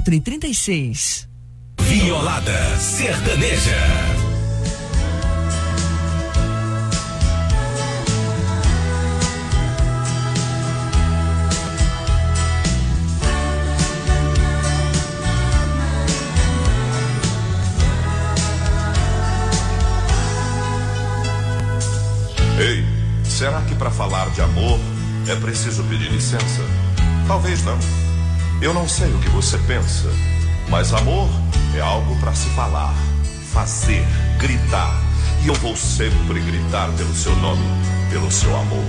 4h36. Violada Sertaneja. Ei, será que para falar de amor é preciso pedir licença? Talvez não. Eu não sei o que você pensa, mas amor é algo para se falar, fazer, gritar. E eu vou sempre gritar pelo seu nome, pelo seu amor.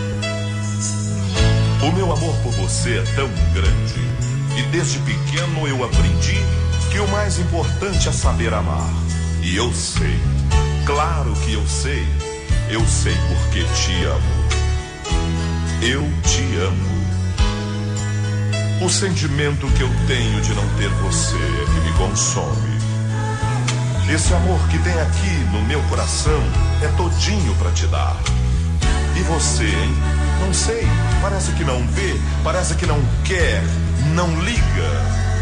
O meu amor por você é tão grande, e desde pequeno eu aprendi que o mais importante é saber amar. E eu sei, claro que eu sei porque te amo. Eu te amo. O sentimento que eu tenho de não ter você é que me consome. Esse amor que tem aqui no meu coração é todinho pra te dar. E você, hein? Não sei, parece que não vê, parece que não quer, não liga.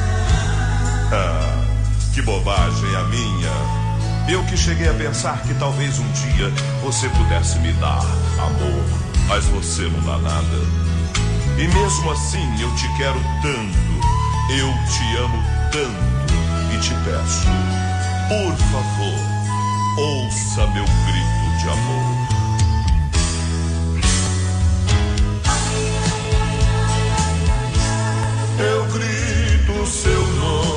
Ah, que bobagem a minha. Eu que cheguei a pensar que talvez um dia você pudesse me dar amor, mas você não dá nada. E mesmo assim eu te quero tanto, eu te amo tanto e te peço, por favor, ouça meu grito de amor. Eu grito seu nome.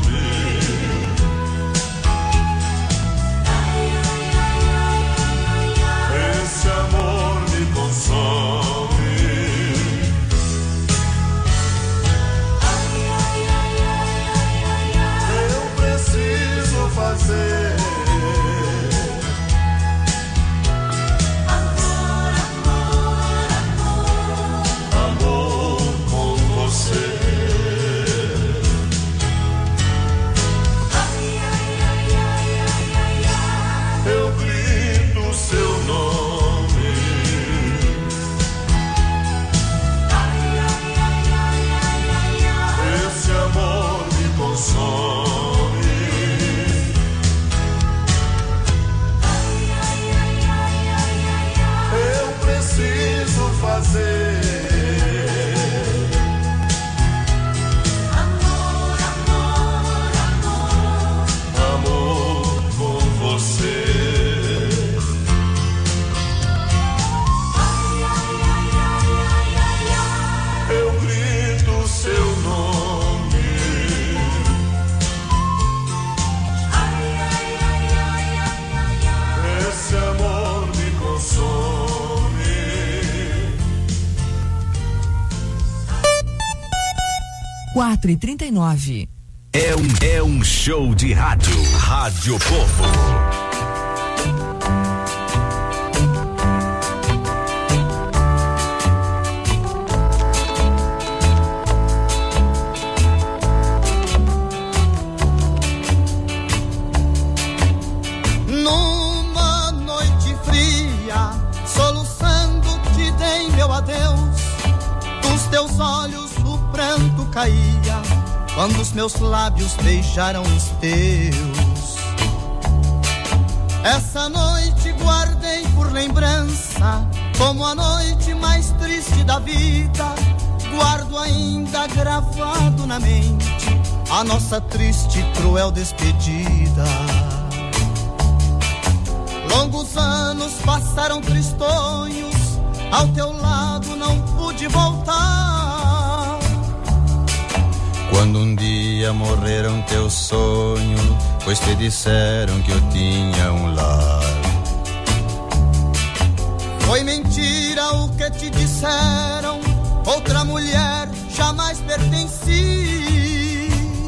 Esse amor me consome. Eu preciso fazer amor com você. Eu grito seu nome. Esse amor me consome. Eu preciso fazer amor com você. Eu grito seu nome. Esse amor me consome. 4h39. É um show de rádio. Rádio Povo. Numa noite fria, soluçando, te dei meu adeus. Dos teus olhos o pranto caía, quando os meus lábios beijaram os teus. Essa noite guardei por lembrança, como a noite mais triste da vida. Guardo ainda gravado na mente a nossa triste e cruel despedida. Longos anos passaram tristonhos, ao teu lado não pude voltar. Quando um dia morreram teus sonhos, pois te disseram que eu tinha um lar. Foi mentira o que te disseram, outra mulher jamais pertenci.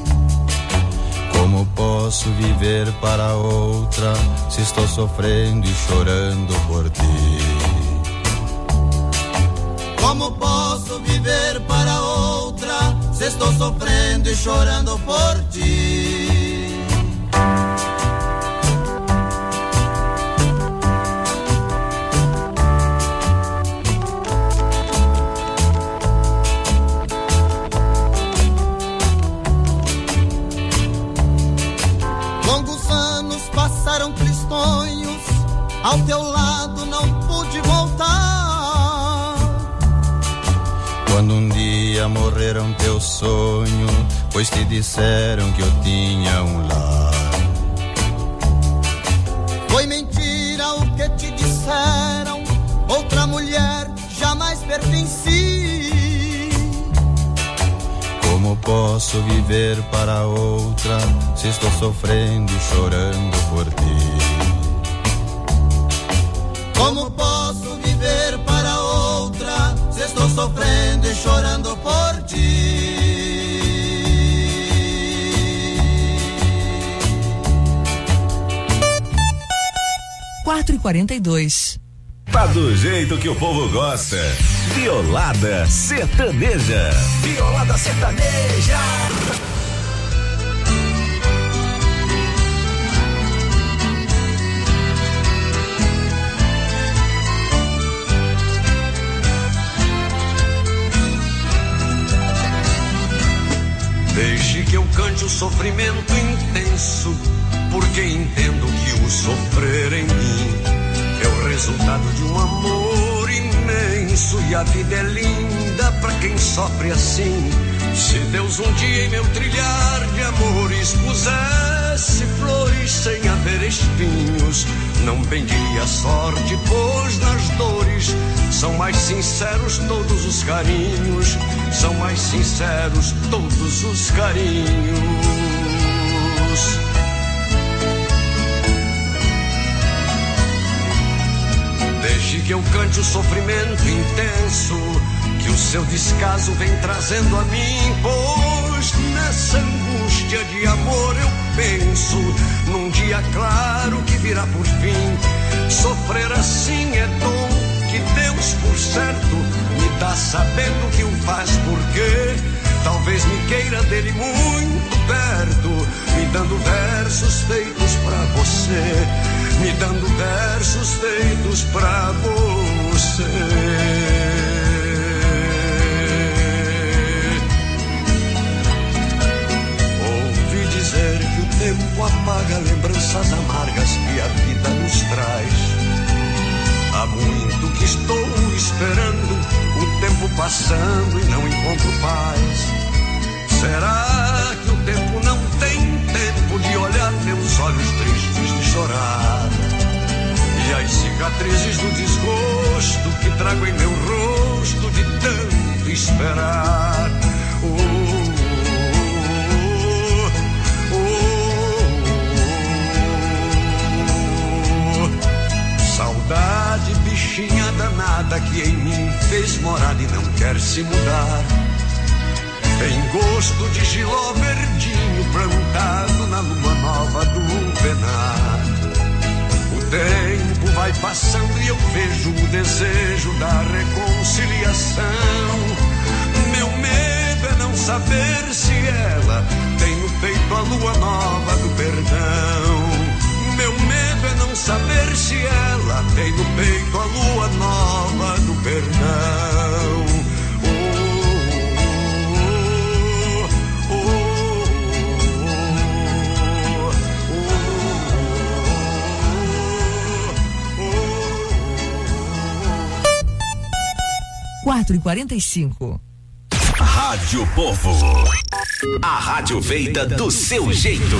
Como posso viver para outra, se estou sofrendo e chorando por ti? Como posso viver para outra, se estou sofrendo e chorando por ti? Longos anos passaram tristonhos, ao teu lado não pude voltar. Quando um dia morreram teu sonho, pois te disseram que eu tinha um lar. Foi mentira o que te disseram, outra mulher jamais pertenci. Como posso viver para outra, se estou sofrendo e chorando por ti? Como posso viver para outra, se estou sofrendo e chorando por ti? 4h42. Tá do jeito que o povo gosta. Violada Sertaneja. Violada Sertaneja. Deixe que eu cante o sofrimento intenso, porque entendo que o sofrer em mim é o resultado de um amor imenso. E a vida é linda pra quem sofre assim. Se Deus um dia em meu trilhar de amores pusesse flores sem haver espinhos, não bendiria a sorte, pois nas dores são mais sinceros todos os carinhos. São mais sinceros todos os carinhos. Deixe que eu cante o sofrimento intenso que o seu descaso vem trazendo a mim, pois nessa angústia de amor eu penso num dia claro que virá por fim. Sofrer assim é dom que Deus, por certo, me dá sabendo que o faz, porque talvez me queira dele muito perto, me dando versos feitos pra você, me dando versos feitos pra você. Ouvi dizer que o tempo apaga lembranças amargas que a vida nos traz. Há muito que estou esperando o tempo passando e não encontro paz. Será que o tempo não tem tempo de olhar meus olhos tristes de chorar? E as cicatrizes do desgosto que trago em meu rosto de tanto esperar. Saudade, bichinha danada que em mim fez morada e não quer se mudar. Tem gosto de giló verdinho plantado na lua nova do penar. O tempo vai passando e eu vejo o desejo da reconciliação. Meu medo é não saber se ela tem no peito a lua nova do perdão. Meu medo é não saber se ela tem no peito a lua nova do perdão. Oh, oh, 4h45. Rádio Povo. A rádio feita do seu jeito.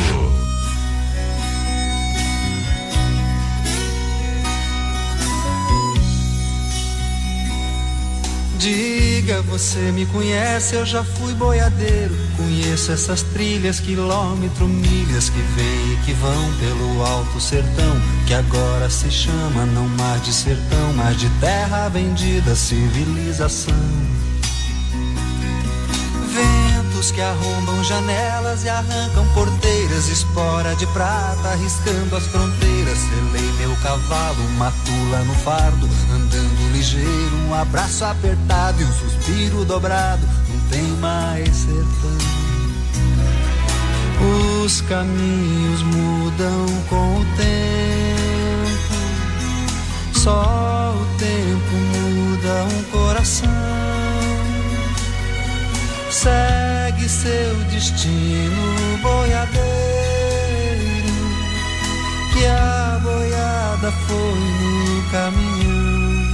Diga, você me conhece, eu já fui boiadeiro. Conheço essas trilhas, quilômetro, milhas que vêm e que vão pelo alto sertão, que agora se chama não mais de sertão, mas de terra vendida, civilização. Ventos que arrombam janelas e arrancam porteiras, espora de prata arriscando as fronteiras. Selei meu cavalo, matula no fardo, andando ligeiro, um abraço apertado e um suspiro dobrado, não tem mais sertão. Os caminhos mudam com o tempo, só o tempo muda um coração. Segue seu destino, boiadeiro, foi no caminhão.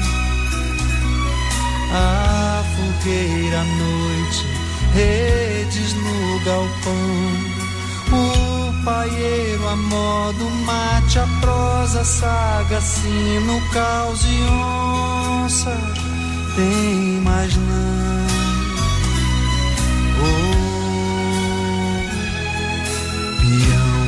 A fogueira à noite, redes no galpão. O paieiro a modo mate, a prosa, saga, sino, caos e onça. Tem mais não. Peão.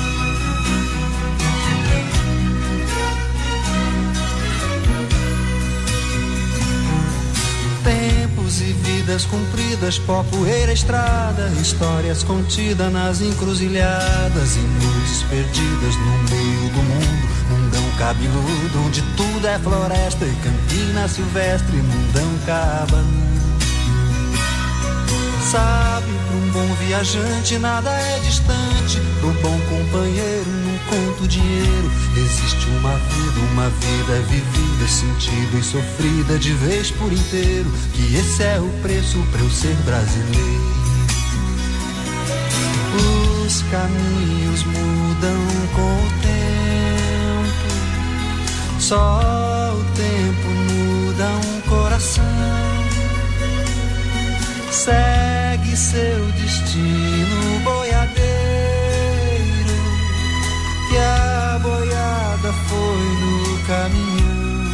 Tempos e vidas cumpridas, pó, poeira, estrada, histórias contidas nas encruzilhadas e luzes perdidas no meio do mundo. Mundão cabeludo, onde tudo é floresta e campina silvestre, mundão cabanão. Sabe, para um bom viajante nada é distante, pro bom companheiro não conta o dinheiro. Existe uma vida é vivida, sentida e sofrida de vez por inteiro, que esse é o preço pra eu ser brasileiro. Os caminhos mudam com o tempo, só o tempo muda um coração. Segue seu destino, boiadeiro, que a boiada foi no caminhão.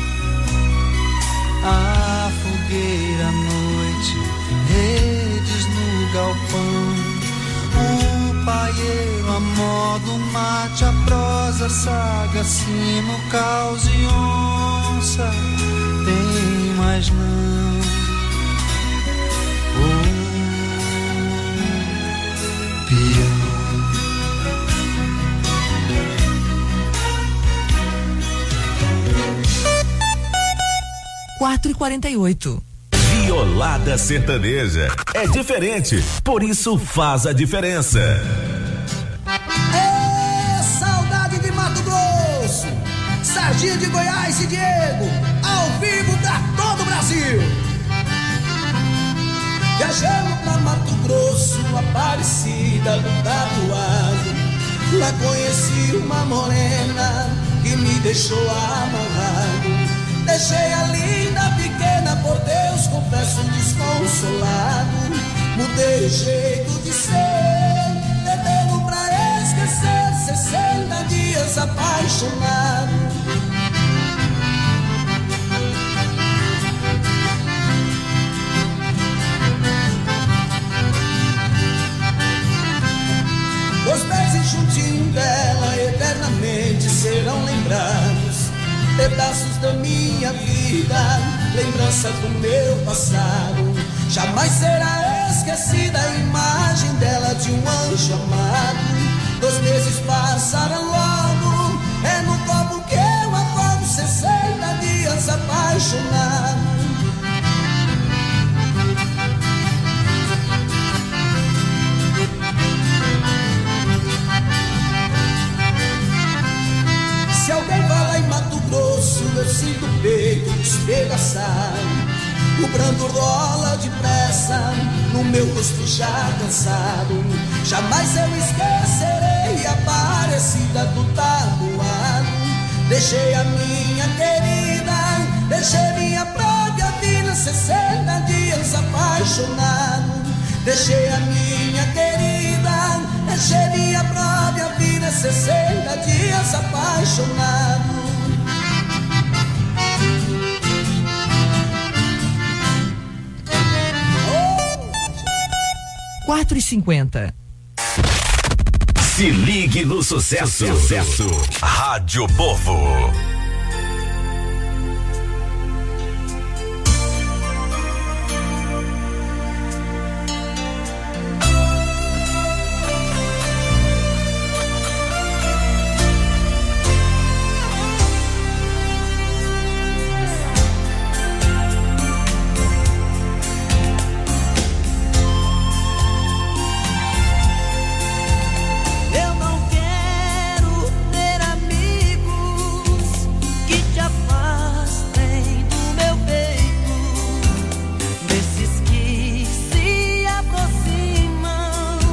A fogueira à noite, redes no galpão. O paieiro a modo mate, a prosa, saga, sino, caos e onça. Tem mais não. 4h48. Violada Sertaneja. É diferente, por isso faz a diferença. É saudade de Mato Grosso, Serginho de Goiás e Diego, ao vivo pra todo o Brasil. Viajando pra Mato Grosso, Aparecida do Tatuado, lá conheci uma morena que me deixou amarrado. Deixei a linda pequena, por Deus, confesso desconsolado. Mudei o jeito de ser, bebendo pra esquecer, 60 dias apaixonado. Os beijos juntinho dela eternamente serão lembrados. Pedaços da minha vida, lembrança do meu passado. Jamais será esquecida a imagem dela, de um anjo amado. 2 meses passaram logo, é no copo que eu acordo, 60 dias apaixonado. Se alguém fala em Mato Grosso, eu sinto o peito despedaçado. O brando rola depressa no meu rosto já cansado. Jamais eu esquecerei a Aparecida do Tabuado. Deixei a minha querida, deixei minha própria vida, 60 dias apaixonado. Deixei a minha querida, deixei minha própria vida, 60 dias apaixonado. 4h50. Se ligue no sucesso. Rádio Povo.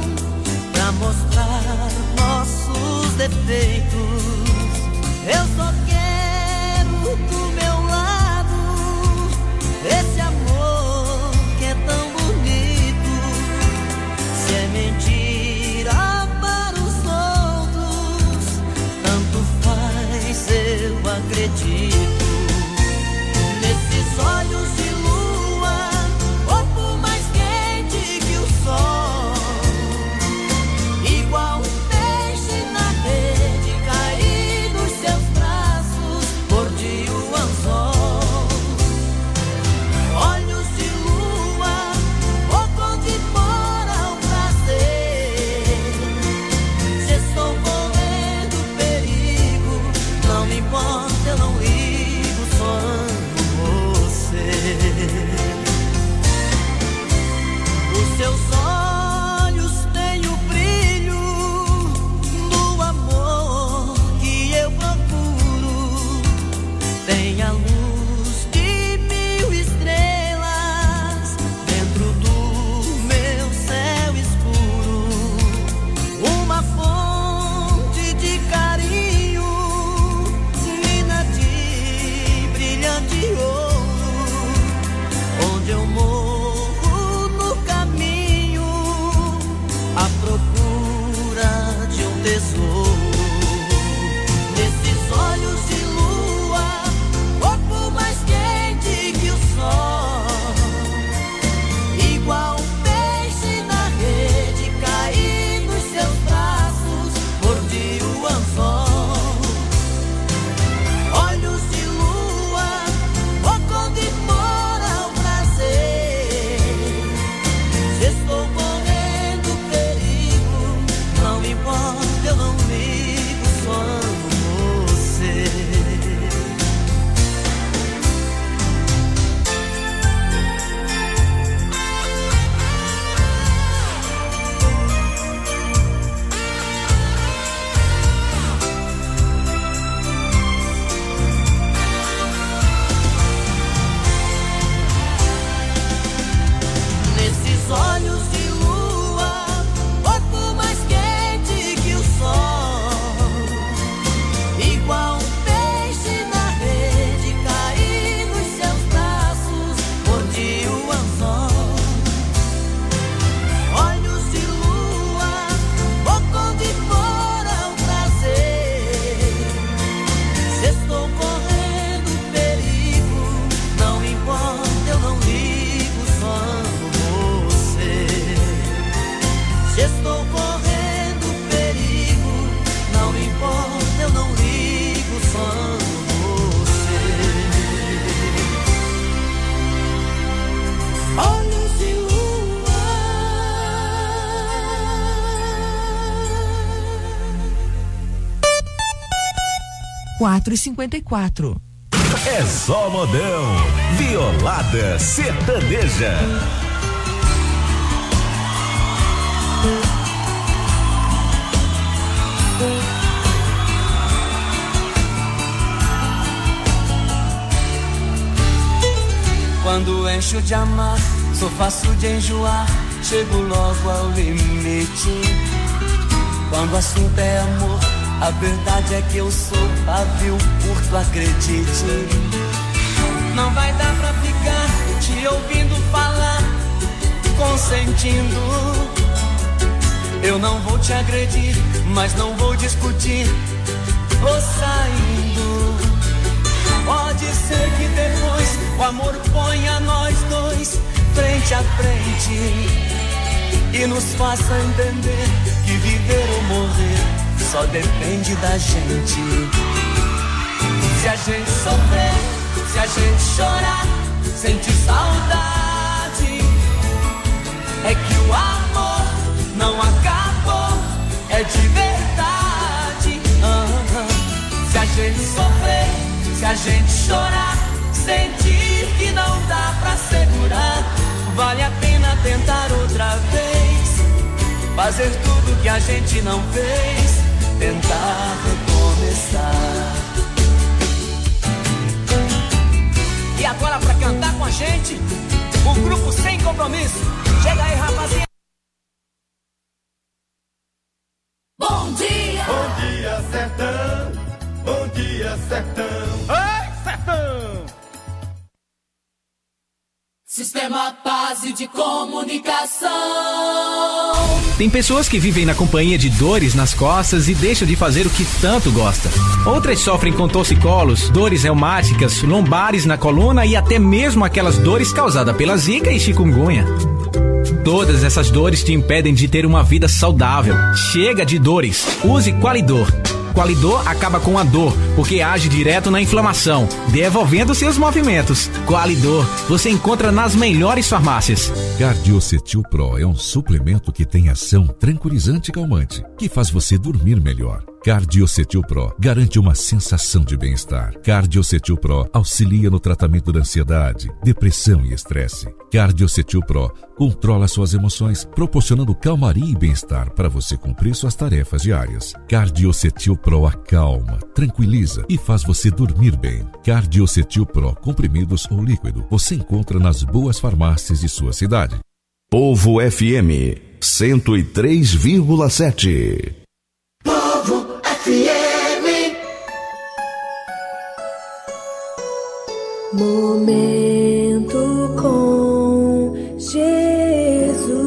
Defeitos, eu sou acredito. Nesses olhos de lua, corpo mais quente que o sol, igual um peixe na rede, caí nos seus braços, mordi o anzol. Olhos de lua, pouco onde mora o prazer. Se estou correndo perigo, não me importa, eu não ligo, só amo você. Os seus olhos têm o brilho do amor que eu procuro. Tem a luz de 1000 estrelas dentro do meu céu escuro. Uma fonte de carinho, mina de brilhante ouro, onde eu morro no caminho à procura de um tesouro. Nesses olhos de lua, corpo mais quente que o sol, igual um peixe na rede, caí nos seus braços, mordi o anzol. Olhos de lua, pouco onde mora o prazer. Se estou correndo perigo, não me importa, eu não ligo, só amo você. Nesses olhos de lua, corpo mais quente que o sol, igual um peixe na rede, caí nos seus braços, mordi o anzol. Olhos de lua, pouco onde mora o prazer. Se estou correndo perigo, não me importa, eu não ligo, só amo você. Se estou correndo perigo, não me importa, eu não ligo, só amo você. Olhos de lua. 4h54. É só modão. Violada sertaneja. Quando encho de amar, sou fácil de enjoar, chego logo ao limite. Quando o assunto é amor, a verdade é que eu sou pavio curto, acredite. Não vai dar pra ficar te ouvindo falar, consentindo. Eu não vou te agredir, mas não vou discutir, vou saindo. Pode ser que depois o amor ponha nós dois frente a frente e nos faça entender que viver ou morrer só depende da gente. Se a gente sofrer, se a gente chorar, sentir saudade, é que o amor não acabou, é de verdade. Se a gente sofrer, se a gente chorar, sentir que não dá pra segurar, vale a pena tentar outra vez, fazer tudo que a gente não fez, tentar recomeçar. E agora pra cantar com a gente, o grupo Sem Compromisso. Chega aí, rapaziada. Bom dia! Bom dia, sertão! Bom dia, sertão! Oi, sertão! Sistema Paz de Comunicação. Tem pessoas que vivem na companhia de dores nas costas e deixam de fazer o que tanto gosta. Outras sofrem com torcicolos, dores reumáticas, lombares na coluna e até mesmo aquelas dores causadas pela zika e chikungunya. Todas essas dores te impedem de ter uma vida saudável. Chega de dores. Use Qualidor. Qualidor acaba com a dor, porque age direto na inflamação, devolvendo seus movimentos. Qualidor, você encontra nas melhores farmácias. Cardiocetil Pro é um suplemento que tem ação tranquilizante e calmante, que faz você dormir melhor. Cardiocetil Pro garante uma sensação de bem-estar. Cardiocetil Pro auxilia no tratamento da ansiedade, depressão e estresse. Cardiocetil Pro controla suas emoções, proporcionando calmaria e bem-estar para você cumprir suas tarefas diárias. Cardiocetil Pro acalma, tranquiliza e faz você dormir bem. Cardiocetil Pro, comprimidos ou líquido, você encontra nas boas farmácias de sua cidade. Povo FM 103,7. Povo FM. Momento com Jesus.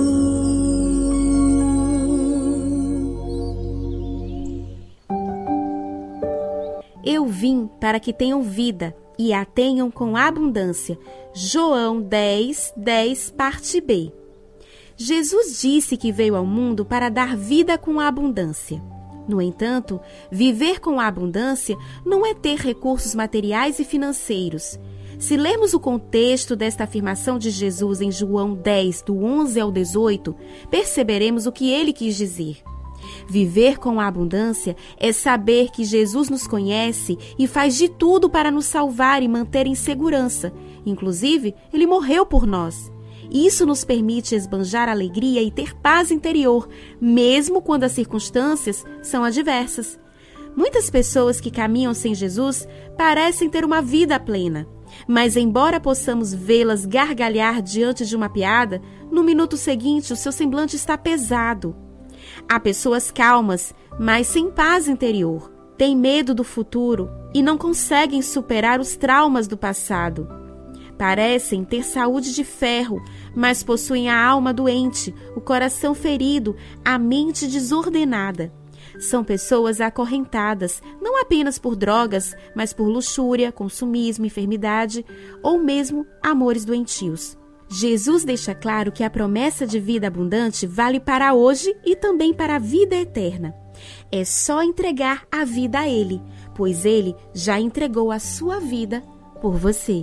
Eu vim para que tenham vida e a tenham com abundância. João 10:10, parte B. Jesus disse que veio ao mundo para dar vida com abundância. No entanto, viver com abundância não é ter recursos materiais e financeiros. Se lermos o contexto desta afirmação de Jesus em João 10, do 11 ao 18, perceberemos o que ele quis dizer. Viver com abundância é saber que Jesus nos conhece e faz de tudo para nos salvar e manter em segurança. Inclusive, ele morreu por nós. Isso nos permite esbanjar alegria e ter paz interior, mesmo quando as circunstâncias são adversas. Muitas pessoas que caminham sem Jesus parecem ter uma vida plena, mas embora possamos vê-las gargalhar diante de uma piada, no minuto seguinte o seu semblante está pesado. Há pessoas calmas, mas sem paz interior, têm medo do futuro e não conseguem superar os traumas do passado. Parecem ter saúde de ferro, mas possuem a alma doente, o coração ferido, a mente desordenada. São pessoas acorrentadas, não apenas por drogas, mas por luxúria, consumismo, enfermidade ou mesmo amores doentios. Jesus deixa claro que a promessa de vida abundante vale para hoje e também para a vida eterna. É só entregar a vida a Ele, pois Ele já entregou a sua vida por você.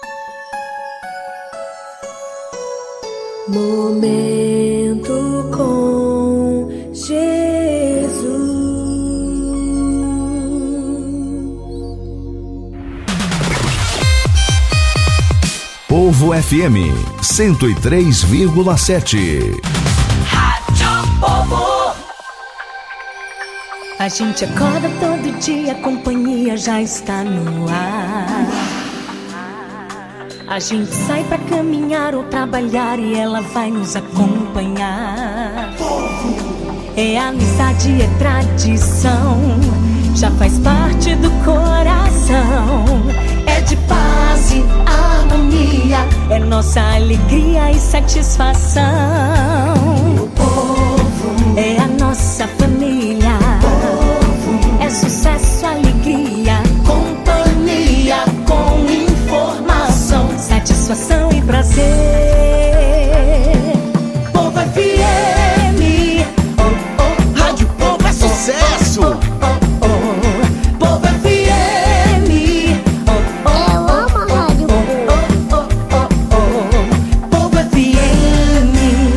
Momento com Jesus. Povo FM 103,7. Rádio Povo. A gente acorda todo dia, a companhia já está no ar. A gente sai pra caminhar ou trabalhar e ela vai nos acompanhar. É amizade, é tradição, já faz parte do coração. É de paz e harmonia, é nossa alegria e satisfação. O povo é a nossa família. É sucesso, alegria, companhia com informação, satisfação e prazer. Povo FM, oh, oh, Rádio Povo é sucesso. Povo FM, oh, oh, eu amo a Rádio Povo FM.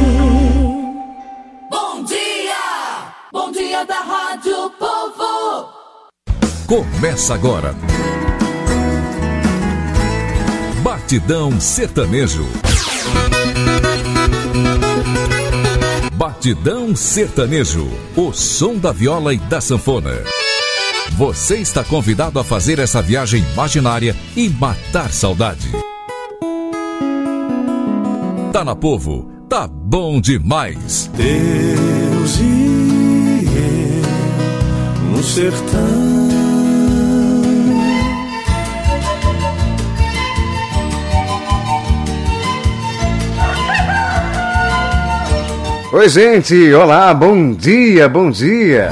Bom dia da Rádio Povo. Começa agora Batidão Sertanejo. Batidão Sertanejo, o som da viola e da sanfona. Você está convidado a fazer essa viagem imaginária e matar saudade. Tá na Povo, tá bom demais. Deus e eu no sertão. Oi, gente, olá, bom dia, bom dia.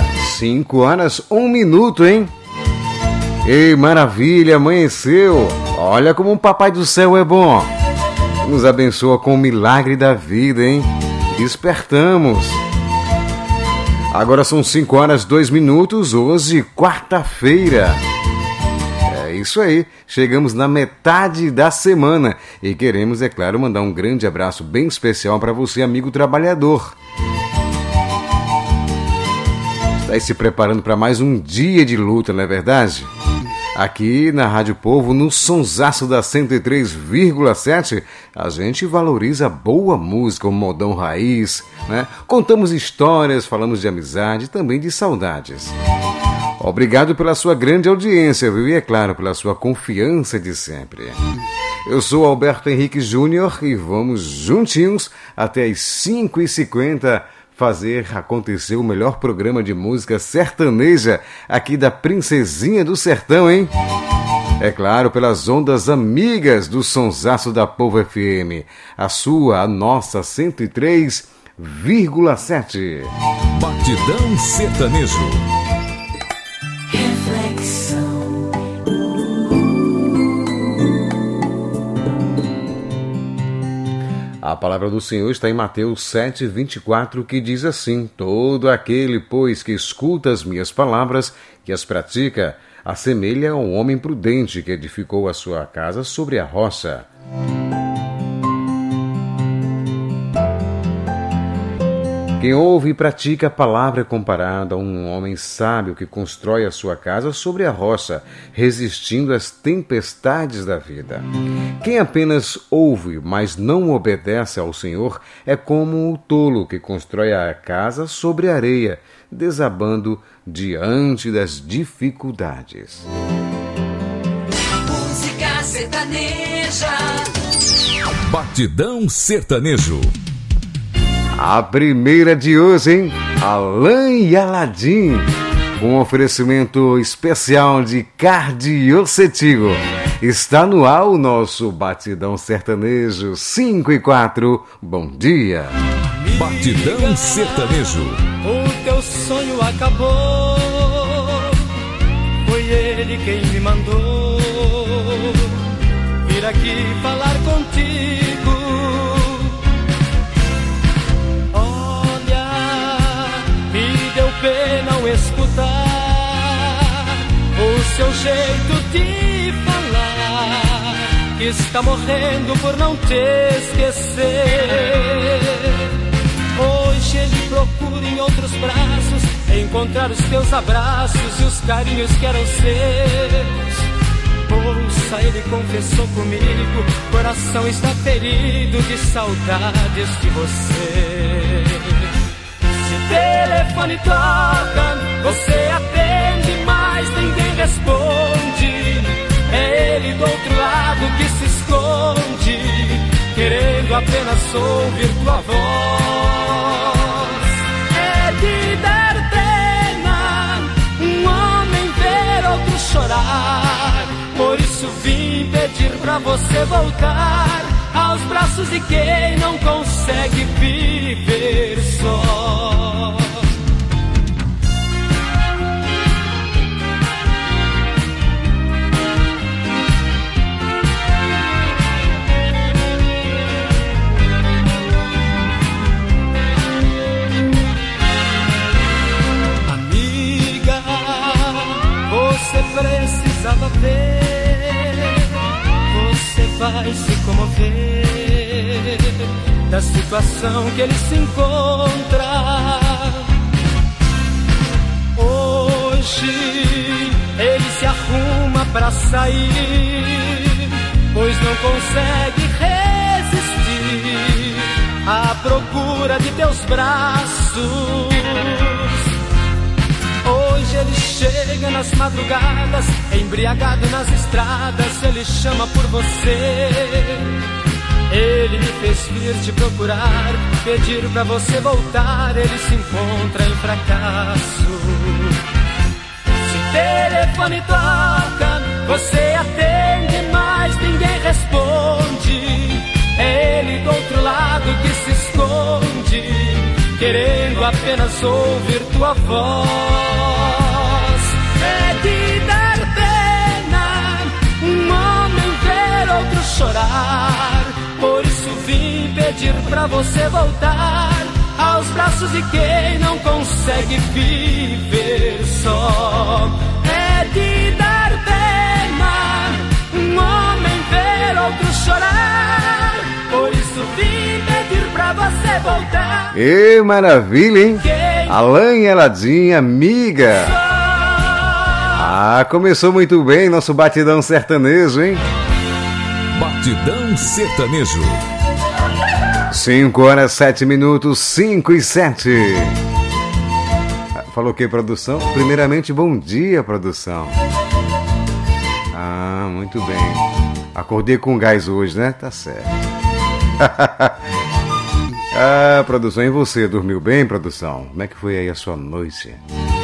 5h01, hein? Ei, maravilha, amanheceu. Olha como o Papai do Céu é bom. Nos abençoa com o milagre da vida, hein? Despertamos. Agora são 5h02, hoje, quarta-feira. É isso aí, chegamos na metade da semana e queremos, é claro, mandar um grande abraço bem especial para você, amigo trabalhador. Está aí se preparando para mais um dia de luta, não é verdade? Aqui na Rádio Povo, no sonsaço da 103,7, a gente valoriza boa música, o modão raiz, né? Contamos histórias, falamos de amizade e também de saudades. Obrigado pela sua grande audiência, viu? E é claro, pela sua confiança de sempre. Eu sou Alberto Henrique Júnior e vamos juntinhos até as 5h50 fazer acontecer o melhor programa de música sertaneja aqui da Princesinha do Sertão, hein? É claro, pelas ondas amigas do sonsaço da Povo FM. A sua, a nossa 103,7. Batidão Sertanejo. A palavra do Senhor está em Mateus 7,24, que diz assim: todo aquele, pois, que escuta as minhas palavras, que as pratica, assemelha a um homem prudente que edificou a sua casa sobre a rocha. Quem ouve e pratica a palavra é comparado a um homem sábio que constrói a sua casa sobre a rocha, resistindo às tempestades da vida. Quem apenas ouve, mas não obedece ao Senhor, é como o tolo que constrói a casa sobre a areia, desabando diante das dificuldades. Música sertaneja. Batidão Sertanejo. A primeira de hoje, hein? Alain e Aladim, com um oferecimento especial de Cardiocetigo. Está no ar o nosso Batidão Sertanejo 5h04. Bom dia. Batidão Sertanejo. O teu sonho acabou. Foi ele quem me mandou vir aqui falar contigo. Não escutar o seu jeito de falar, que está morrendo por não te esquecer. Hoje ele procura em outros braços encontrar os teus abraços e os carinhos que eram seus. Ouça, ele confessou comigo, coração está ferido de saudades de você. Telefone toca, você atende, mas ninguém responde. É ele do outro lado que se esconde, querendo apenas ouvir tua voz. É de dar pena um homem ver outro chorar. Por isso vim pedir pra você voltar aos braços de quem não consegue viver só. Amiga, você precisava ver, você vai se comover da situação que ele se encontra. Hoje ele se arruma pra sair, pois não consegue resistir à procura de teus braços. Hoje ele chega nas madrugadas, embriagado nas estradas, ele chama por você. Ele me fez vir te procurar, pedir pra você voltar, ele se encontra em fracasso. Se o telefone toca, você atende, mas ninguém responde. É ele do outro lado que se esconde, apenas ouvir tua voz. É de dar pena um homem ver outro chorar. Por isso vim pedir pra você voltar aos braços de quem não consegue viver só. É de dar pena um homem ver outro chorar. Por isso vim pedir pra você voltar. Ê, maravilha, hein? Alain e Eladinha, amiga. Ah, começou muito bem nosso Batidão Sertanejo, hein? Batidão Sertanejo. 5 horas 7 minutos, 5 e 7. Falou o que, produção? Primeiramente, bom dia, produção. Ah, muito bem. Acordei com gás hoje, né? Tá certo. Ah, produção, e você? Dormiu bem, produção? Como é que foi aí a sua noite?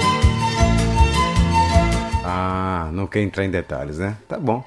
Ah, não quer entrar em detalhes, né? Tá bom.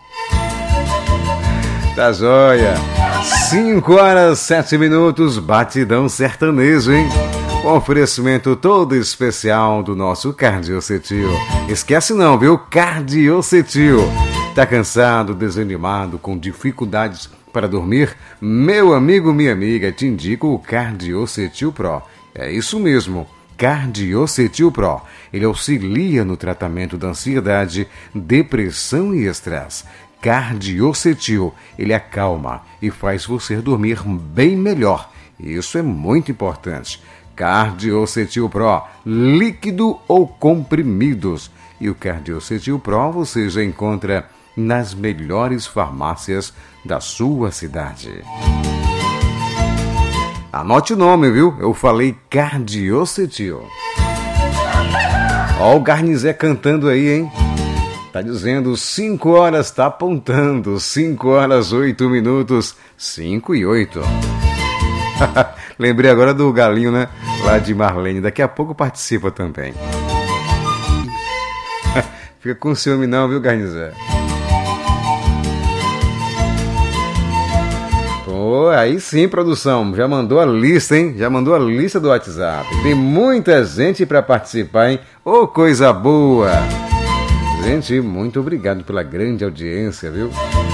Tá joia. 5 horas 7 minutos, Batidão Sertanejo, hein? Com oferecimento todo especial do nosso Cardiocetil. Esquece não, viu? Cardiocetil. Tá cansado, desanimado, com dificuldades para dormir? Meu amigo, minha amiga, te indico o Cardiocetil Pro. É isso mesmo, Cardiocetil Pro. Ele auxilia no tratamento da ansiedade, depressão e estresse. Cardiocetil, ele acalma e faz você dormir bem melhor. Isso é muito importante. Cardiocetil Pro, líquido ou comprimidos. E o Cardiocetil Pro você já encontra nas melhores farmácias da sua cidade. Anote o nome, viu? Eu falei Cardiocetil. Ó o Garnizé cantando aí, hein? Tá dizendo 5 horas, tá apontando. 5 horas 8 minutos, 5 e 8. Lembrei agora do galinho, né? Lá de Marlene. Daqui a pouco participa também. Fica com ciúme não, viu, Garnizé? Pô, aí sim, produção. Já mandou a lista, hein? Já mandou a lista do WhatsApp. Tem muita gente pra participar, hein? Ô, coisa boa! Gente, muito obrigado pela grande audiência, viu?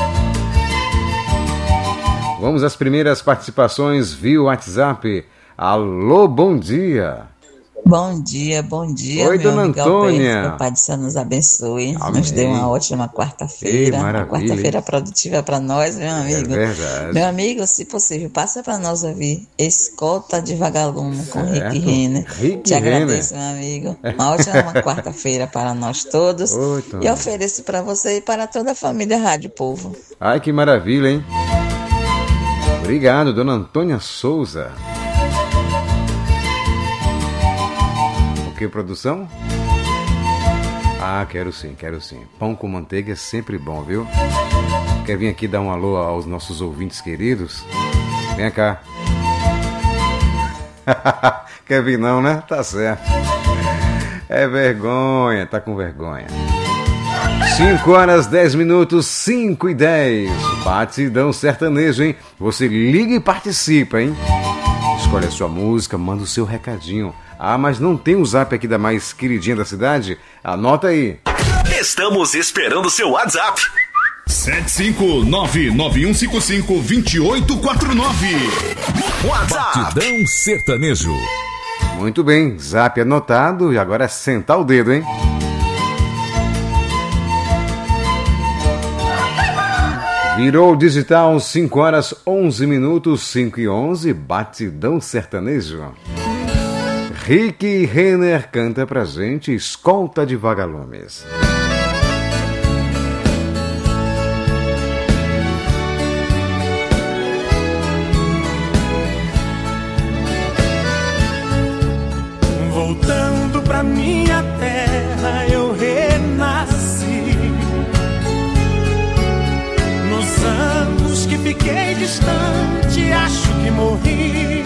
Vamos às primeiras participações via WhatsApp. Alô, bom dia. Bom dia, bom dia. Oi, meu dona amigo Antônia. Alberto, o Pai do Céu nos abençoe. Amém. Nos dê uma ótima quarta-feira. Ei, maravilha. Uma quarta-feira produtiva para nós, meu amigo. É verdade. Meu amigo, se possível, passa para nós ouvir Escolta de Vagalume com Rick Renner. Te agradeço, meu amigo. Uma ótima quarta-feira para nós todos. Oi, e ofereço para você e para toda a família Rádio Povo. Ai, que maravilha, hein? Obrigado, dona Antônia Souza. O que, produção? Ah, quero sim. Pão com manteiga é sempre bom, viu? Quer vir aqui dar um alô aos nossos ouvintes queridos? Vem cá. Quer vir não, né? Tá certo. É vergonha, tá com vergonha. 5 horas 10 minutos, 5 e 10. Batidão Sertanejo, hein? Você liga e participa, hein? Escolhe a sua música, manda o seu recadinho. Ah, mas não tem o zap aqui da mais queridinha da cidade? Anota aí. Estamos esperando o seu WhatsApp. 759-9155-2849. WhatsApp. Batidão Sertanejo. Muito bem, zap anotado e agora é sentar o dedo, hein? Virou digital, 5 horas 11 minutos, 5 e 11, Batidão Sertanejo. Rick Renner canta pra gente Escolta de Vagalumes. Voltando pra minha terra eu renasci. Nos anos que fiquei distante acho que morri.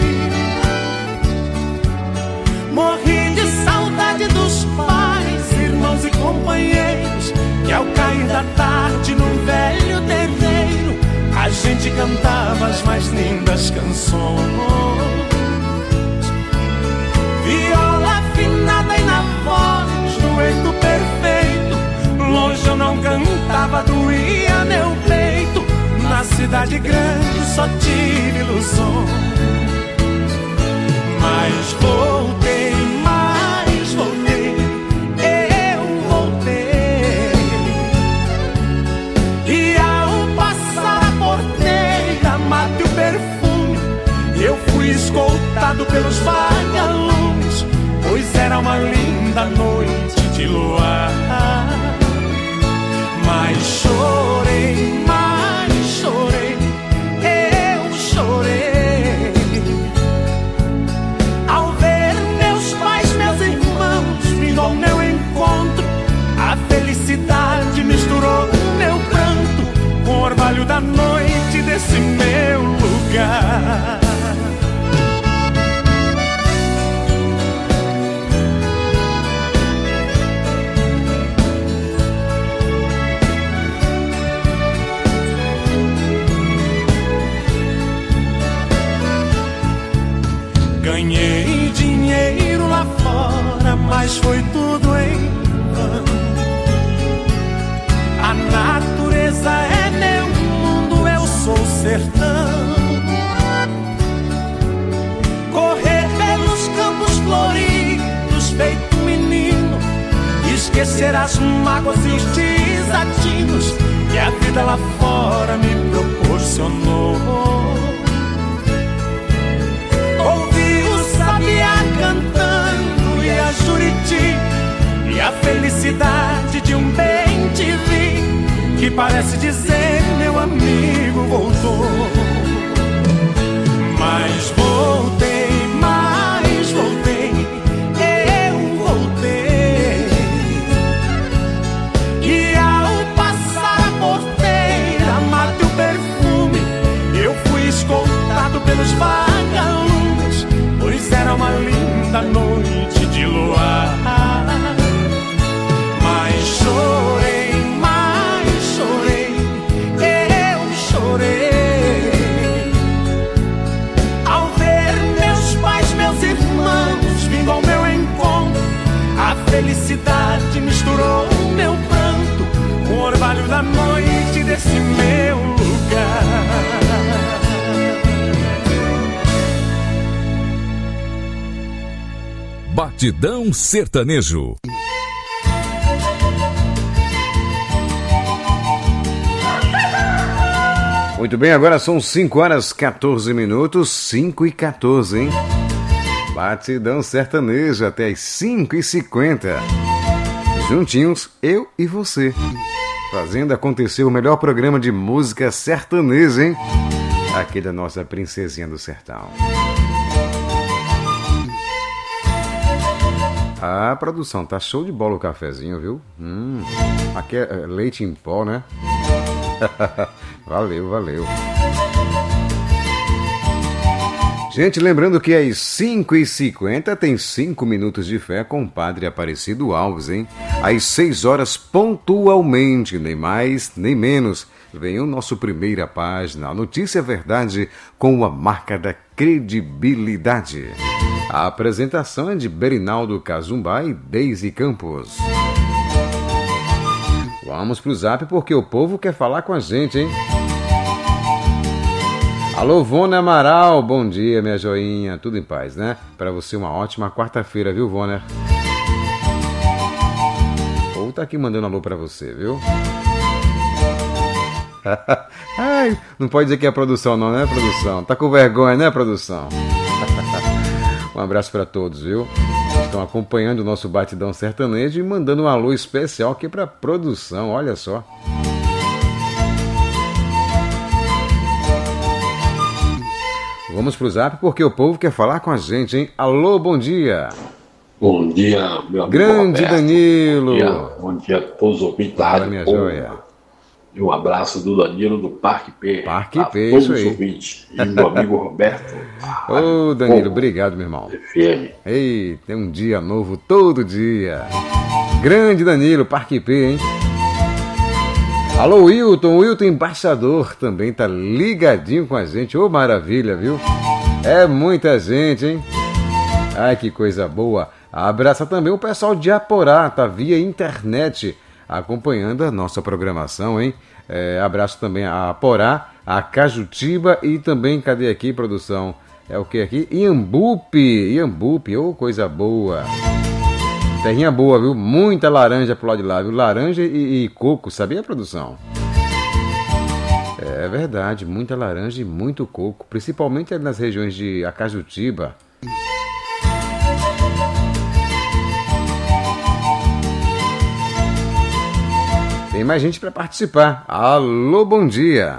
Morri de saudade dos pais, irmãos e companheiros, que ao cair da tarde num velho terreiro a gente cantava as mais lindas canções. Viola cidade grande só tive ilusão. Mas voltei, eu voltei. E ao passar a porteira, matei o perfume, eu fui escoltado pelos vagalumes, pois era uma linda noite de luar. Mas chorei, eu chorei, ao ver meus pais, meus irmãos vindo ao meu encontro. A felicidade misturou meu pranto com o orvalho da noite desse meu lugar. Ganhei dinheiro lá fora, mas foi tudo em vão. A natureza é meu mundo, eu sou o sertão. Correr pelos campos floridos, feito menino, esquecer as mágoas e os desatinos que a vida lá fora me proporcionou. Cantando e a Juriti, e a felicidade de um bem-te-vi que parece dizer meu amigo voltou. Mas voltei, eu voltei. E ao passar a porteira, matei o perfume, eu fui escoltado pelos vagalumes, pois era uma linda noite de luar. Mas chorei, eu chorei, ao ver meus pais, meus irmãos vindo ao meu encontro. A felicidade misturou meu pranto com o orvalho da noite desse meu lugar. Batidão Sertanejo. Muito bem, agora são 5h14, 5h14, hein? Batidão Sertanejo até as 5h50. Juntinhos, eu e você, fazendo acontecer o melhor programa de música sertaneja, hein? Aqui da nossa princesinha do sertão. A produção, tá show de bola o cafezinho, viu? Aqui é leite em pó, né? Valeu. Gente, lembrando que às 5h50 tem 5 minutos de fé com o Padre Aparecido Alves, hein? Às 6 horas pontualmente, nem mais nem menos, vem o nosso Primeira Página, a notícia verdade com a marca da credibilidade. A apresentação é de Berinaldo Cazumbá e Deise Campos. Vamos pro zap porque o povo quer falar com a gente, hein? Alô, Vôner Amaral, bom dia, minha joinha. Tudo em paz, né? Para você uma ótima quarta-feira, viu, Vôner? Ou tá aqui mandando alô pra você, viu? Ai, não pode dizer que é produção não, né, produção? Tá com vergonha, né, produção? Um abraço para todos, viu? Estão acompanhando o nosso Batidão Sertanejo e mandando um alô especial aqui para produção, olha só. Vamos pro zap porque o povo quer falar com a gente, hein? Alô, bom dia. Bom dia, meu amigo Grande Roberto. Danilo. Bom dia a todos os ouvintes da Rádio minha Povo. joia. E um abraço do Danilo do Parque P. Parque P, todos isso os aí. ouvintes. E meu amigo Roberto. Ô, Danilo, obrigado, meu irmão. FM. Ei, tem um dia novo todo dia. Grande Danilo, Parque P, hein? Alô, Wilton. Wilton Embaixador também tá ligadinho com a gente. Ô, maravilha, viu? É muita gente, hein? Ai, que coisa boa. Abraça também o pessoal de Aporá, tá via internet, acompanhando a nossa programação, hein? Abraço também a Porá, a Cajutiba e também, cadê aqui, produção? É o que aqui? Iambupe, ô, coisa boa. Terrinha boa, viu? Muita laranja pro lado de lá, viu? Laranja e coco, sabia, produção? É verdade, muita laranja e muito coco, principalmente nas regiões de Acajutiba. Tem mais gente para participar. Alô, bom dia.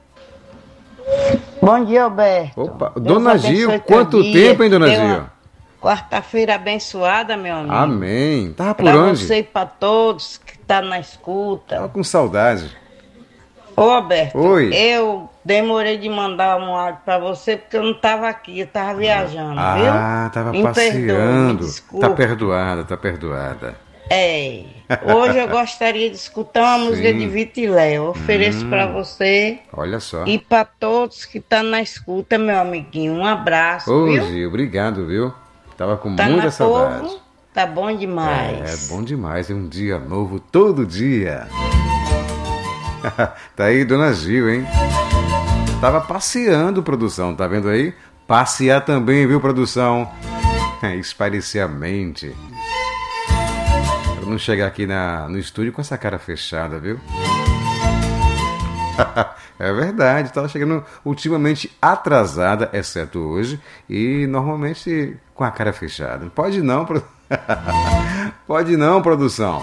Bom dia, Alberto. Opa, Dona Gil, quanto tempo, hein, Dona Gil? Quarta-feira abençoada, meu amigo. Amém. Tava por pra onde? Pra você e pra todos que tá na escuta. Tava com saudade. Ô, Alberto. Oi. Eu demorei de mandar um áudio pra você porque eu não tava aqui, eu tava viajando, viu? Tava me passeando. Perdoe, tá perdoada. Hoje eu gostaria de escutar uma música de Vitilé. Eu ofereço pra você. Olha só. E pra todos que tá na escuta, meu amiguinho. Um abraço, viu? Gil, obrigado, viu? Tava com tá muita saudade. Povo, tá bom demais. É bom demais, é um dia novo todo dia. Tá aí, Dona Gil, hein? Tava passeando, produção, tá vendo aí? Passear também, viu, produção? Espairecer a mente. Pra não chegar aqui no estúdio com essa cara fechada, viu? É verdade, tava chegando ultimamente atrasada, exceto hoje, e normalmente com a cara fechada. Pode não, Pode não, produção.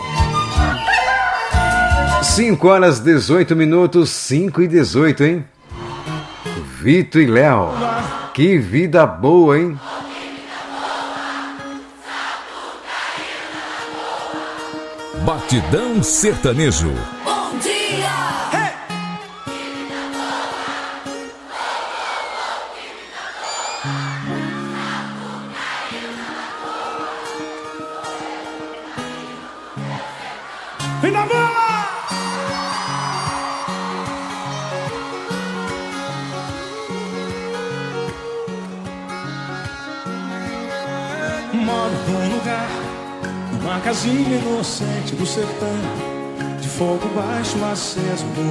5h18, 5h18, hein? Vitor e Léo, que vida boa, hein? Batidão Sertanejo. Bom dia! Vida boa! Moro num lugar, numa casinha inocente do sertão, de fogo baixo aceso no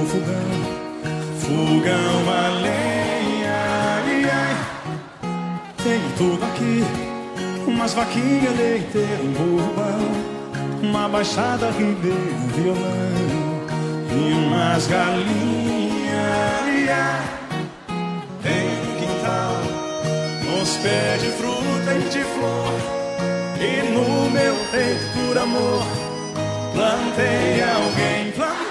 fogão a lenha, ai, ai. Tenho tudo aqui, umas vaquinhas leiteiras, um burro bom, uma baixada ribeira, um violão e umas galinhas, ai, ai. Tenho um quintal, uns pés de fruta e de flor, e no meu peito por amor plantei alguém.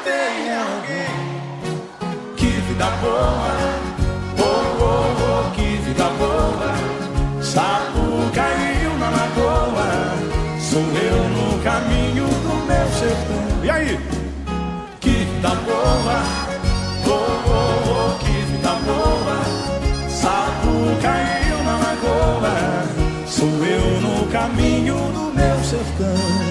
Que vida boa, oh, oh, oh, que vida boa. Sapo caiu na lagoa, sou eu no caminho do meu sertão. E aí? Que vida boa, oh, oh, oh, que vida boa. Sapo caiu na lagoa, sou eu no caminho do meu sertão.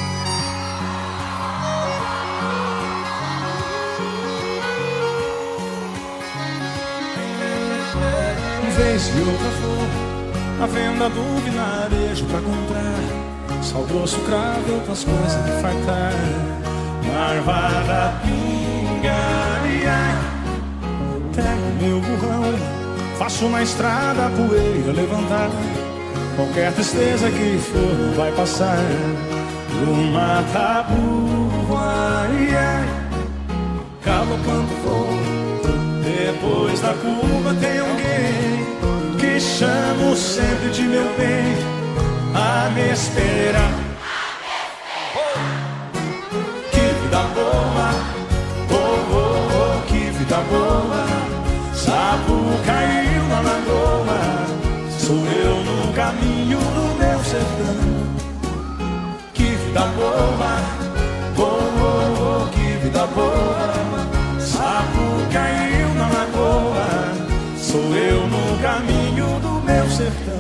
Vez e outra for a venda do vilarejo pra comprar sal grosso, cravo e outras coisas de fartar. Marvada, pinga, ai, ai. Pego meu burrão, faço na estrada a poeira levantar. Qualquer tristeza que for não vai passar. Uma tabu, ai, ai. Galopando vou, depois da curva tem alguém que chamo sempre de meu bem, a me esperar. Que vida boa, oh, oh, oh, que vida boa. Sapo caiu na lagoa, sou eu no caminho do meu sertão. Que vida boa, oh, oh, oh, que vida boa. Sapo caiu na lagoa, sou eu no caminho do meu sertão.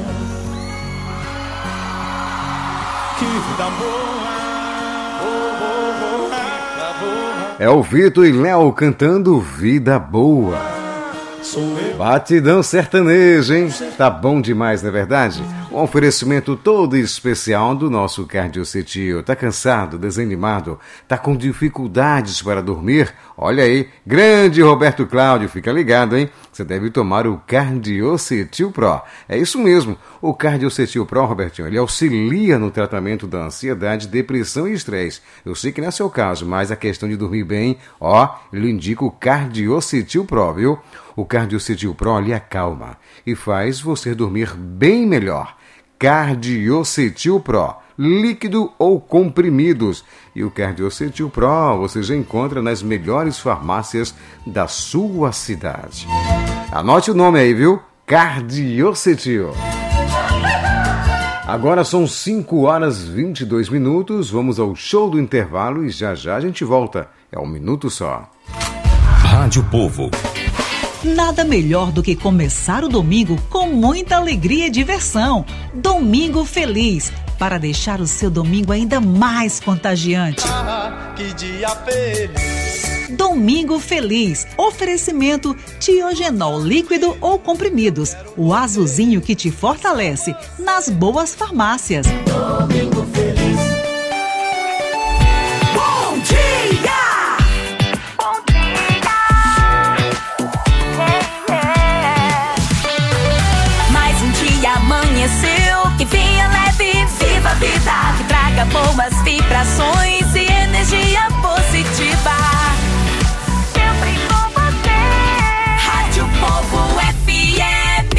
Que vida boa, oh, oh, oh, vida boa. É o Vitor e Léo cantando Vida Boa. Batidão sertanejo, hein? Tá bom demais, não é verdade? Um oferecimento todo especial do nosso Cardiocetil. Tá cansado, desanimado, tá com dificuldades para dormir? Olha aí, grande Roberto Cláudio, fica ligado, hein? Você deve tomar o Cardiocetil Pro. É isso mesmo, o Cardiocetil Pro, Robertinho, ele auxilia no tratamento da ansiedade, depressão e estresse. Eu sei que não é seu caso, mas a questão de dormir bem, ele indica o Cardiocetil Pro, viu? O Cardiocetil Pro lhe acalma e faz você dormir bem melhor. Cardiocetil Pro, líquido ou comprimidos. E o Cardiocetil Pro você já encontra nas melhores farmácias da sua cidade. Anote o nome aí, viu? Cardiocetil. Agora são 5 horas e 22 minutos. Vamos ao show do intervalo e já já a gente volta. É um minuto só. Rádio Povo. Nada melhor do que começar o domingo com muita alegria e diversão. Domingo Feliz, para deixar o seu domingo ainda mais contagiante. Que dia feliz. Domingo Feliz. Oferecimento Tiogenol líquido ou comprimidos. O azulzinho que te fortalece nas boas farmácias. Domingo Feliz. Bom dia! Amanheceu, que venha leve, viva a vida, que traga boas vibrações e energia positiva. Sempre com você. Rádio Povo FM.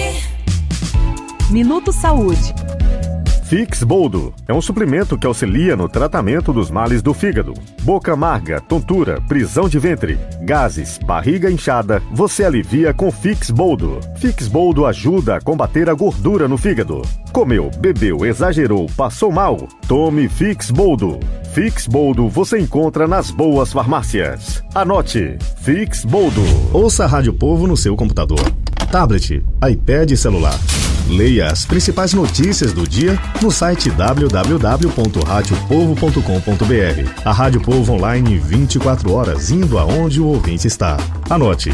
Minuto Saúde. Fix Boldo é um suplemento que auxilia no tratamento dos males do fígado. Boca amarga, tontura, prisão de ventre, gases, barriga inchada, você alivia com Fix Boldo. Fix Boldo ajuda a combater a gordura no fígado. Comeu, bebeu, exagerou, passou mal? Tome Fix Boldo. Fix Boldo você encontra nas boas farmácias. Anote, Fix Boldo. Ouça a Rádio Povo no seu computador, tablet, iPad e celular. Leia as principais notícias do dia no site www.radiopovo.com.br. A Rádio Povo online 24 horas, indo aonde o ouvinte está. Anote,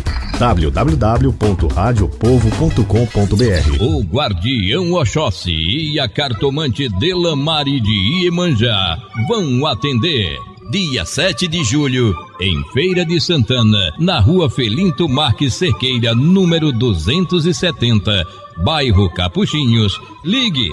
www.radiopovo.com.br. O Guardião Oxóssi e a cartomante Delamare de Iemanjá vão atender. Dia 7 de julho, em Feira de Santana, na Rua Felinto Marques Cerqueira, número 270, bairro Capuchinhos. Ligue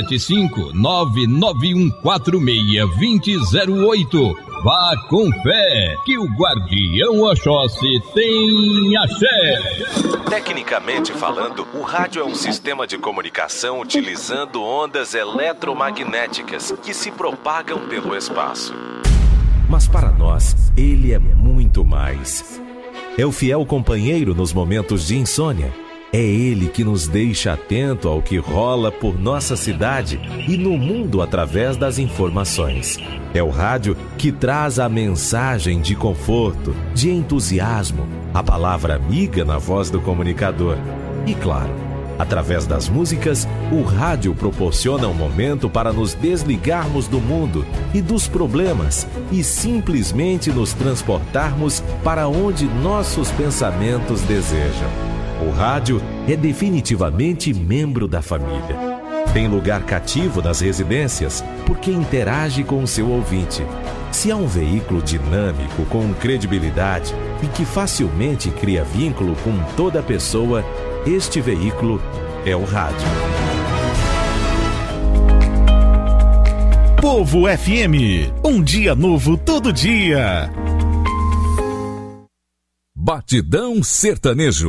75991462008. Vá com fé, que o Guardião Oxóssi tem axé. Tecnicamente falando, o rádio é um sistema de comunicação utilizando ondas eletromagnéticas que se propagam pelo espaço. Mas para nós, ele é muito mais. É o fiel companheiro nos momentos de insônia. É ele que nos deixa atento ao que rola por nossa cidade e no mundo através das informações. É o rádio que traz a mensagem de conforto, de entusiasmo, a palavra amiga na voz do comunicador. E claro, através das músicas, o rádio proporciona um momento para nos desligarmos do mundo e dos problemas e simplesmente nos transportarmos para onde nossos pensamentos desejam. O rádio é definitivamente membro da família. Tem lugar cativo nas residências porque interage com o seu ouvinte. Se há um veículo dinâmico, com credibilidade e que facilmente cria vínculo com toda pessoa, este veículo é o rádio. Povo FM, um dia novo todo dia. Batidão Sertanejo.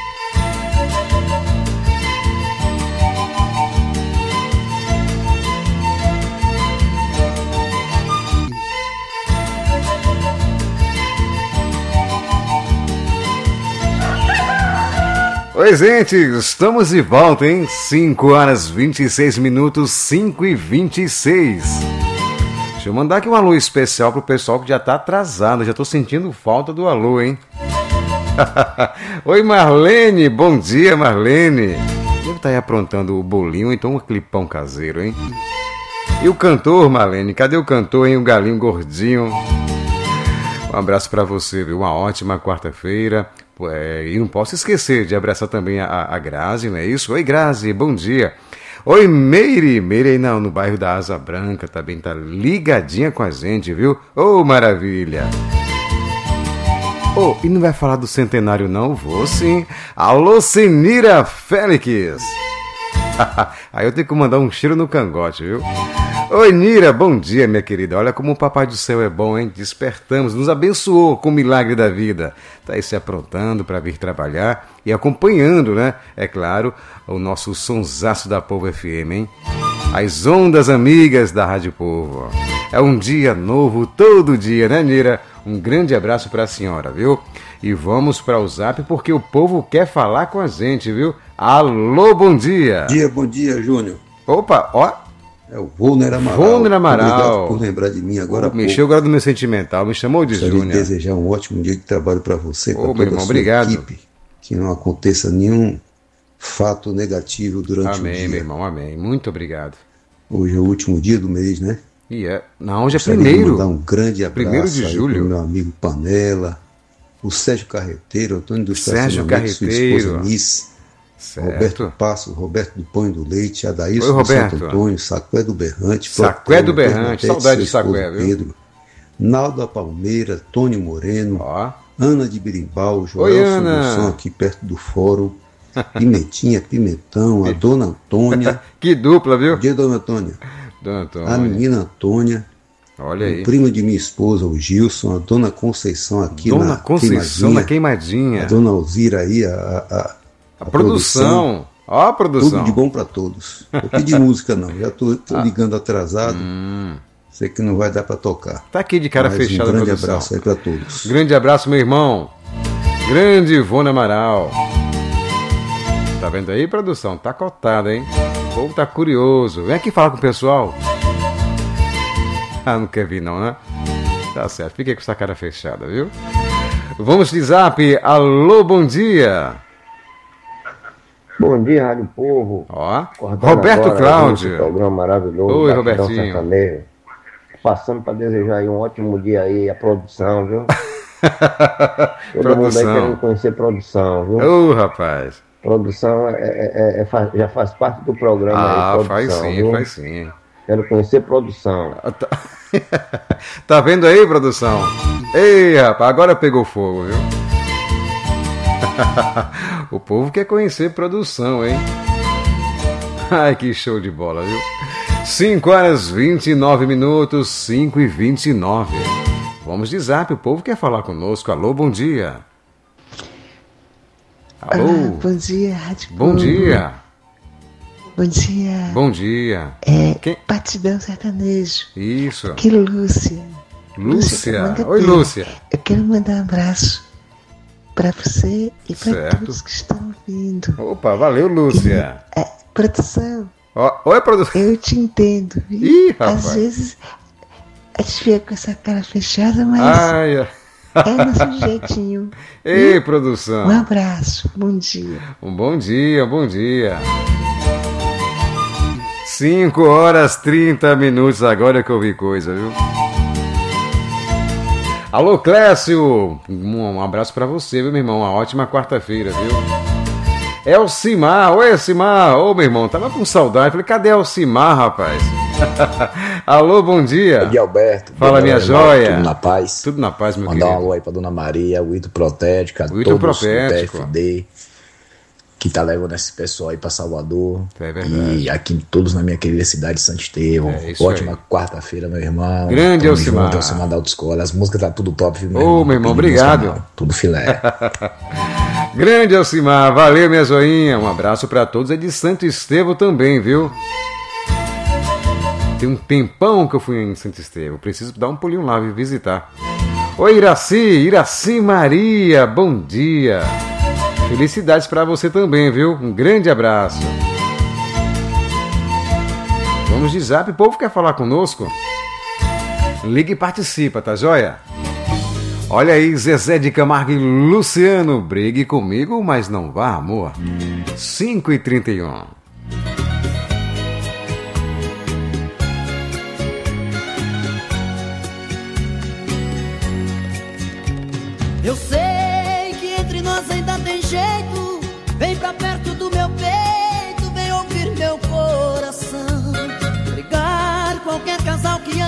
Oi, gente, estamos de volta, hein? 5 horas 26 minutos, 5 e 26. Deixa eu mandar aqui um alô especial pro pessoal que já tá atrasado. Já tô sentindo falta do alô, hein? Oi, Marlene, bom dia, Marlene. Deve estar aí aprontando o bolinho ou então um clipão caseiro, hein? E o cantor, Marlene, cadê o cantor, hein? O galinho gordinho. Um abraço pra você, viu? Uma ótima quarta-feira. E não posso esquecer de abraçar também a Grazi, não é isso? Oi, Grazi, bom dia. Oi, Meire aí no bairro da Asa Branca, também tá ligadinha com a gente, viu? Ô, maravilha! E não vai falar do centenário não? Vou sim. Alô, Senira Félix! Aí eu tenho que mandar um cheiro no cangote, viu? Oi, Nira, bom dia, minha querida. Olha como o Papai do Céu é bom, hein? Despertamos, nos abençoou com o milagre da vida. Tá aí se aprontando para vir trabalhar e acompanhando, né? É claro, o nosso sonsaço da Povo FM, hein? As ondas amigas da Rádio Povo. É um dia novo todo dia, né, Nira? Um grande abraço para a senhora, viu? E vamos para o Zap porque o povo quer falar com a gente, viu? Alô, bom dia! Bom dia, Júnior. Opa, ó. É o Volner Amaral. Volner Amaral. Obrigado por lembrar de mim agora. Mexeu agora do meu sentimental, me chamou de Júnior. Gostaria de desejar um ótimo dia de trabalho para você, para toda meu irmão, a sua obrigado. equipe. Que não aconteça nenhum fato negativo durante o dia. Amém, meu irmão, amém. Muito obrigado. Hoje é o último dia do mês, né? Não, hoje é Gostaria primeiro. de mandar um grande abraço 1º de julho. Pro meu amigo Panela, o Sérgio Carreteiro, Antônio do Sérgio Estacionamento, sua esposa Nice, certo. Roberto Passo, Roberto do Pão do Leite, Adaílson Oi, do Roberto. Santo Antônio, Sacué do Berrante, Sacué do Berrante, saudade de Sacué, viu? Pedro, Naldo Palmeira, Tônio Moreno, Ana de Birimbau, Joelson do Som aqui perto do Fórum, Pimentinha, Pimentão, a Dona Antônia. Que dupla, viu? Dia, Dona Antônia. Dona Antônia. A menina Antônia. Olha aí. O primo de minha esposa, o Gilson, a Dona Conceição aqui Dona Conceição na Queimadinha. A Dona Alzira aí, a produção. Ó a produção. Tudo de bom para todos. Não pedi música não, já tô ligando atrasado. Sei que não vai dar para tocar. Tá aqui de cara fechada a produção. Um grande abraço aí para todos. Grande abraço, meu irmão. Grande Ivone Amaral. Tá vendo aí, produção? Tá cotada, hein? O povo tá curioso. Vem aqui falar com o pessoal. Não quer vir não, né? Tá certo, fiquei com essa cara fechada, viu? Vamos de Zap. Alô, bom dia. Bom dia, Rádio Povo. Roberto Cláudio. Programa maravilhoso. Oi, Robertinho. Sertanejo. Passando para desejar aí um ótimo dia aí, a produção, viu? Todo mundo aí querendo conhecer produção, viu? Rapaz. Produção já faz parte do programa aí, produção, faz sim. Quero conhecer produção. Tá vendo aí, produção? Ei, rapaz, agora pegou fogo, viu? O povo quer conhecer produção, hein? Ai, que show de bola, viu? 5h29, 5h29. Vamos de Zap, o povo quer falar conosco. Alô, bom dia. Alô? Olá, bom dia, Rádio Bom Povo. dia. Bom dia. Bom dia. Batidão Sertanejo. Isso. Aqui, Lúcia. Lúcia. Oi, Lúcia. Eu quero mandar um abraço para você e para todos que estão ouvindo. Opa, valeu, Lúcia. Produção. Oi, produção. Eu te entendo, viu? Ih, rapaz. Às vezes a gente fica com essa cara fechada, mas é nosso jeitinho. Ei, produção. Um abraço, bom dia. Um bom dia, bom dia. 5h30 agora que eu vi coisa, viu? Alô, Clécio. Um abraço pra você, viu, meu irmão? Uma ótima quarta-feira, viu? Elcimar. Oi, Elcimar. Ô, meu irmão, tava com saudade. Falei, cadê Elcimar, rapaz? Alô, bom dia. Bom dia, Alberto. Fala, minha joia. Tudo na paz. Tudo na paz, meu querido. Mandar querido. um alô aí pra Dona Maria, o Ito Protético, o Ito todos Protético. do TFD, que tá levando esse pessoal aí pra Salvador. É verdade. E aqui todos na minha querida cidade de Santo Estevão. Ótima quarta-feira, meu irmão. Grande Elcimar. Elcimar da Autoescola. As músicas tá tudo top, viu, meu irmão, obrigado. Tudo filé. Grande Elcimar, valeu, minha joinha. Um abraço pra todos. É de Santo Estevão também, viu? Tem um tempão que eu fui em Santo Estevão. Preciso dar um pulinho lá e visitar. Oi, Iraci Maria, bom dia. Felicidades pra você também, viu? Um grande abraço. Vamos de Zap, o povo quer falar conosco? Ligue e participa, tá joia? Olha aí, Zezé de Camargo e Luciano. Brigue comigo, mas não vá, amor. 5h31. Eu sei que entre nós ainda tem jeito. Vem pra perto do meu peito, vem ouvir meu coração.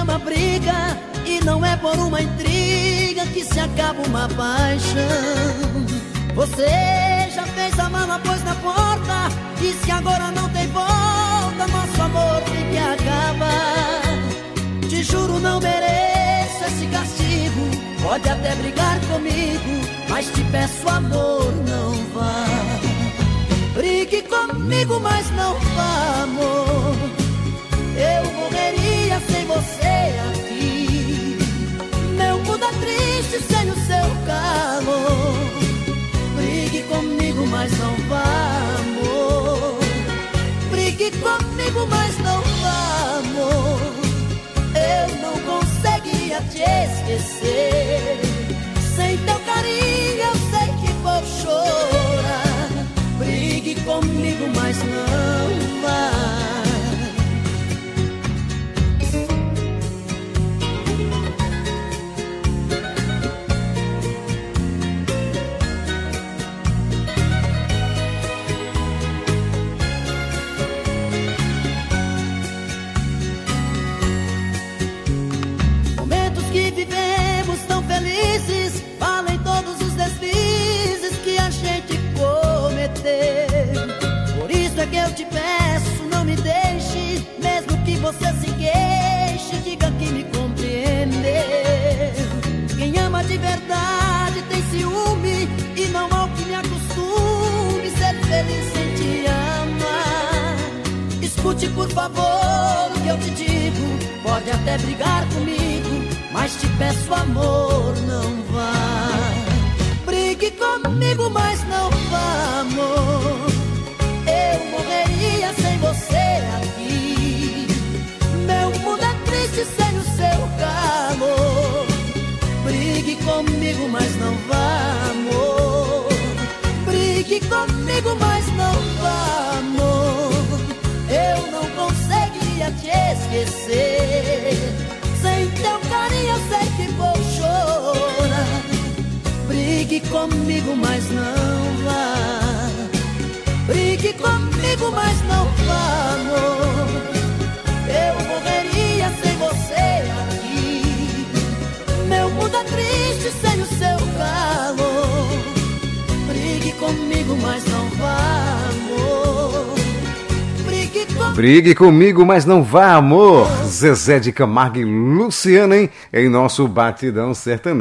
chama briga e não é por uma intriga que se acaba uma paixão. Você já fez a mala, pôs na porta, diz que agora não tem volta, nosso amor tem que acabar. Te juro, não mereço esse castigo, pode até brigar comigo, mas te peço, amor, não vá. Brigue comigo, mas não vá, amor. Eu morreria sem você aqui. Meu mundo é triste sem o seu calor. Brigue comigo, mas não vá, amor. Brigue comigo, mas não vá, amor. Eu não conseguia te esquecer. Sem teu carinho eu sei que vou chorar. Brigue comigo, mas não vá. Momentos que vivemos tão felizes, valem todos os deslizes que a gente cometeu. Por isso é que eu te peço, não me deixe, mesmo que você se queixe, diga que me compreendeu. Quem ama de verdade tem ciúme, e não ao que me acostume ser feliz sem te amar. Escute por favor o que eu te digo, pode até brigar comigo, mas te peço, amor, não vá. Brigue comigo, mas não vá, amor. Eu morreria sem você aqui. Meu mundo é triste sem o seu calor. Brigue comigo, mas não vá, amor. Brigue comigo, mas não vá, amor. Eu não conseguia te esquecer. Sem teu carinho eu sei que vou chorar. Brigue comigo, mas não vá. Brigue comigo, mas não vá, amor. Eu morreria sem você aqui. Meu mundo é triste sem o seu calor. Brigue comigo, mas não vá, amor. Brigue comigo, mas não vá, amor. Zezé de Camargo e Luciana, hein? Em nosso Batidão Sertanejo.